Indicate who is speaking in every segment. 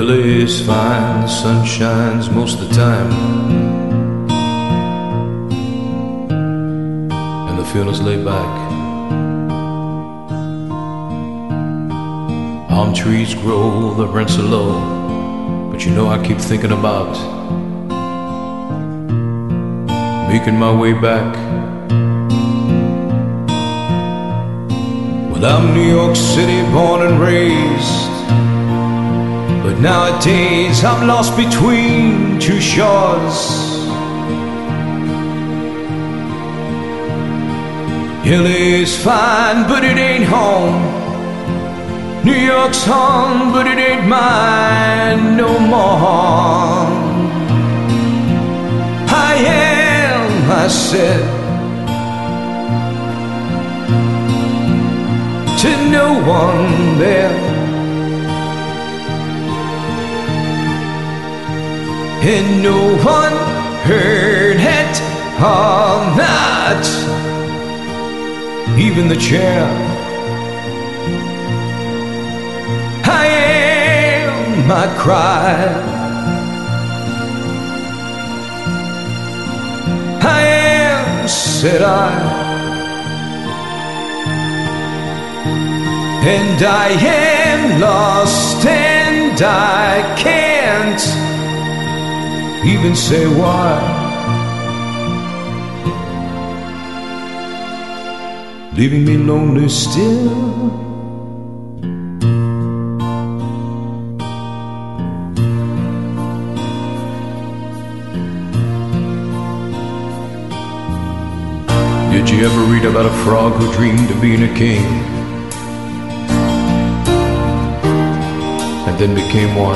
Speaker 1: LA is fine, the sun shines most of the time, and the feeling's laid back. Palm trees grow, the rents are low, but you know I keep thinking about making my way back. Well, I'm New York City born and raised, but nowadays I'm lost between two shores. LA's fine, but it ain't home. New York's home, but it ain't mine no more. I am, I said, to no one there, and no one heard it or not, even the chair. I am, I cried. I am, said I, and I am lost, and I can't even say why. Leaving me lonely still. Did you ever read about a frog who dreamed of being a king and then became one?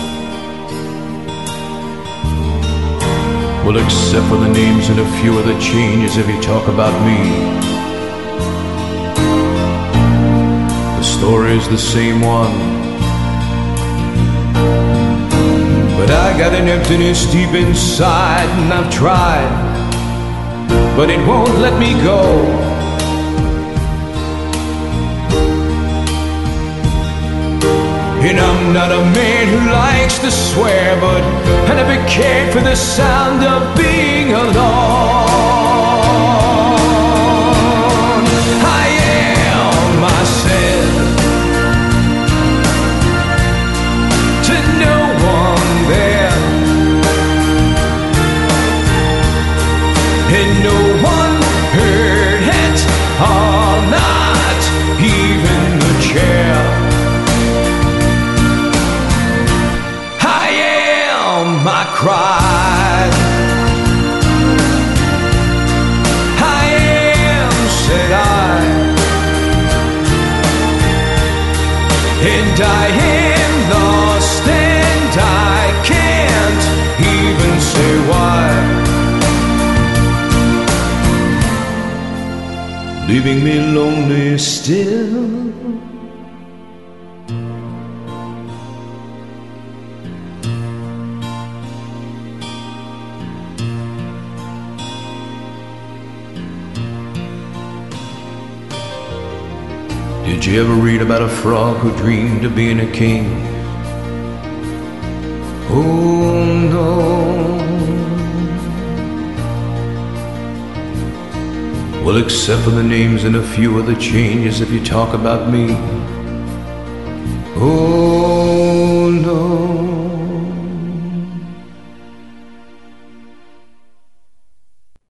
Speaker 1: Well, except for the names and a few of the changes, if you talk about me, the story's the same one. But I got an emptiness deep inside, and I've tried, but it won't let me go. And I'm not a man who likes to swear, but I never cared for the sound of being alone. I am, I said, to no one there, and no one heard it or not, even the chair. I am, I cried. I am, said I, and I am lost, and I can't even say why. Leaving me lonely still. Did you ever read about a frog who dreamed of being a king? Oh no. Well, except for the names and a few of the changes, if you talk about me. Oh no.